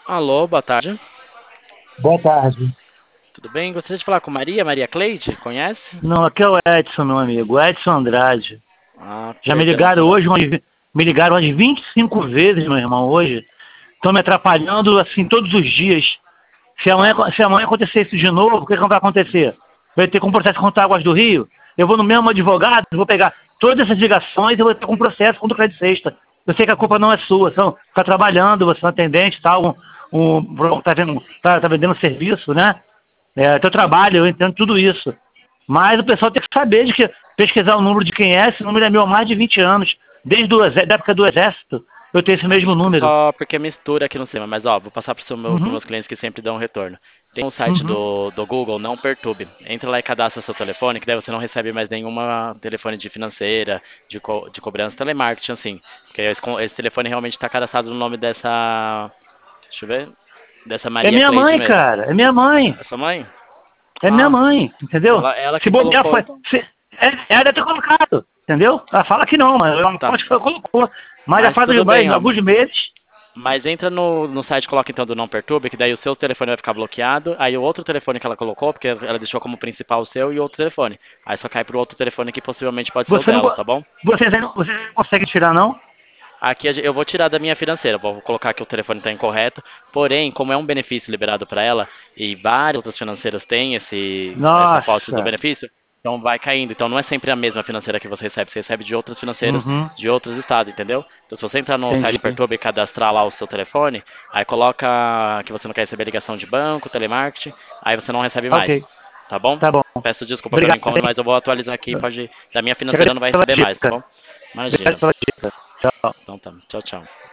Alô, boa tarde. Boa tarde. Tudo bem? Gostaria de falar com Maria Cleide, conhece? Não, aqui é o Edson, meu amigo, Edson Andrade. Ah, Já me perdão, ligaram senhora. hoje, me ligaram umas 25 vezes, meu irmão, hoje. Estão me atrapalhando, assim, todos os dias. Tá. Se amanhã acontecer isso de novo, o que vai acontecer? Vai ter com processo contra Águas do Rio? Eu vou no mesmo advogado, vou pegar todas essas ligações e vou ter com processo contra o Crédito Sexta. Eu sei que a culpa não é sua, ficar trabalhando, você é um atendente, tal, tá vendendo serviço, né? É teu trabalho, eu entendo tudo isso. Mas o pessoal tem que saber de que pesquisar o número de quem é, esse número é meu há mais de 20 anos. Desde da época do Exército, eu tenho esse mesmo número. Só porque mistura aqui no sistema, mas ó, vou passar para Uhum, meus clientes que sempre dão retorno. Tem um site uhum. do Google, Não Perturbe. Entra lá e cadastra seu telefone, que daí você não recebe mais nenhuma telefone de financeira, de cobrança, telemarketing, assim. Porque esse telefone realmente está cadastrado no nome dessa. Deixa eu ver. Dessa É Maria minha Cleide mãe, mesmo. cara, é minha mãe. É sua mãe? É minha Ah, mãe, entendeu? ela Se que bobear, colocou, foi. então. Ela deve ter colocado, entendeu? Ela fala que não, mas ela Tá. acho que ela colocou. Mas já Mas faz tudo bem, ó. alguns meses. Mas entra no site, coloca então do Não Perturbe, que daí o seu telefone vai ficar bloqueado. Aí o outro telefone que ela colocou, porque ela deixou como principal o seu e outro telefone. Aí só cai pro outro telefone que possivelmente pode ser o Você não, dela, tá bom? vocês não conseguem tirar, não? Aqui eu vou tirar da minha financeira, vou colocar que o telefone está incorreto. Porém, como é um benefício liberado para ela e várias outras financeiras têm essa posse do Nossa. benefício, então vai caindo. Então não é sempre a mesma financeira que você recebe de outras financeiras Uhum, de outros estados, entendeu? Então se você entrar no site entendi. do Perturbe e cadastrar lá o seu telefone, aí coloca que você não quer receber ligação de banco, telemarketing, aí você não recebe Ok, mais, tá bom? tá bom. Peço desculpa pelo Obrigado, incômodo, hein? mas eu vou atualizar aqui, pode, da minha Te financeira agradeço não vai pela receber mais, tá dica. bom? Obrigado Imagina. pela dica. Tchau. Então tá, tchau, tchau.